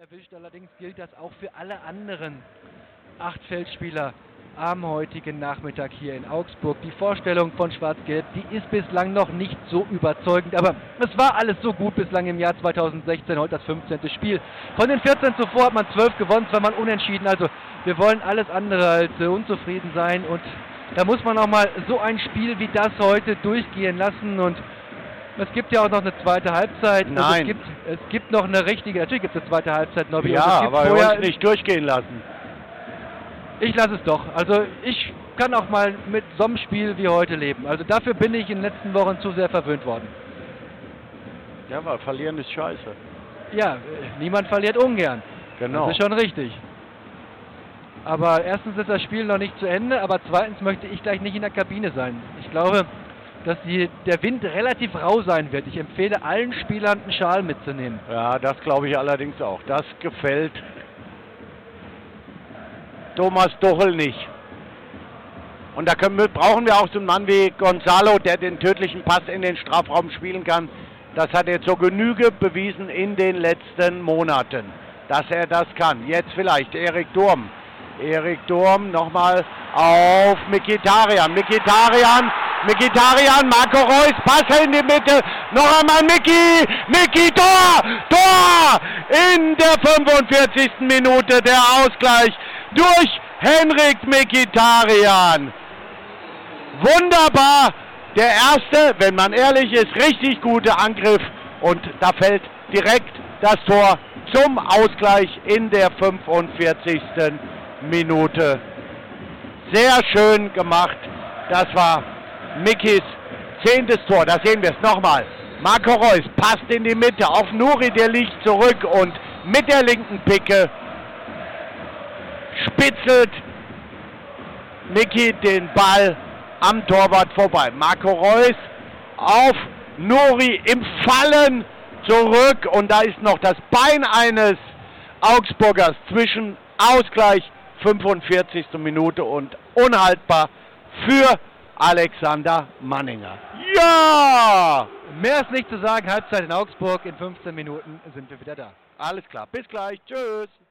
erwischt. Allerdings gilt das auch für alle anderen 8 Feldspieler am heutigen Nachmittag hier in Augsburg. Die Vorstellung von Schwarz-Gelb, die ist bislang noch nicht so überzeugend, aber es war alles so gut bislang im Jahr 2016, heute das 15. Spiel. Von den 14 zuvor hat man 12 gewonnen, zweimal unentschieden, also wir wollen alles andere als unzufrieden sein und da muss man auch mal so ein Spiel wie das heute durchgehen lassen und es gibt ja auch noch eine zweite Halbzeit. Nein. Also es gibt noch eine richtige, natürlich gibt es eine zweite Halbzeit, Nobby. Ja, aber wir wollen es nicht durchgehen lassen. Ich lasse es doch. Also ich kann auch mal mit so einem Spiel wie heute leben. Also dafür bin ich in den letzten Wochen zu sehr verwöhnt worden. Ja, weil verlieren ist scheiße. Ja, niemand verliert ungern. Genau. Das ist schon richtig. Aber erstens ist das Spiel noch nicht zu Ende, aber zweitens möchte ich gleich nicht in der Kabine sein. Ich glaube, dass der Wind relativ rau sein wird. Ich empfehle allen Spielern einen Schal mitzunehmen. Ja, das glaube ich allerdings auch. Das gefällt Thomas Tuchel nicht. Und da brauchen wir auch so einen Mann wie Gonzalo, der den tödlichen Pass in den Strafraum spielen kann. Das hat er zur Genüge bewiesen in den letzten Monaten, dass er das kann. Jetzt vielleicht Erik Durm. Erik Durm nochmal auf Mkhitaryan. Mkhitaryan, Marco Reus, Pass in die Mitte. Noch einmal Micky, Tor! In der 45. Minute der Ausgleich durch Henrikh Mkhitaryan. Wunderbar. Der erste, wenn man ehrlich ist, richtig gute Angriff. Und da fällt direkt das Tor zum Ausgleich in der 45. Minute. Sehr schön gemacht. Das war Mickys 10. Tor. Da sehen wir es nochmal. Marco Reus passt in die Mitte auf Nuri, der liegt zurück und mit der linken Picke spitzelt Micky den Ball am Torwart vorbei. Marco Reus auf Nuri im Fallen zurück und da ist noch das Bein eines Augsburgers zwischen Ausgleich 45. Minute und unhaltbar für Alexander Manninger. Ja! Mehr ist nicht zu sagen. Halbzeit in Augsburg. In 15 Minuten sind wir wieder da. Alles klar. Bis gleich. Tschüss.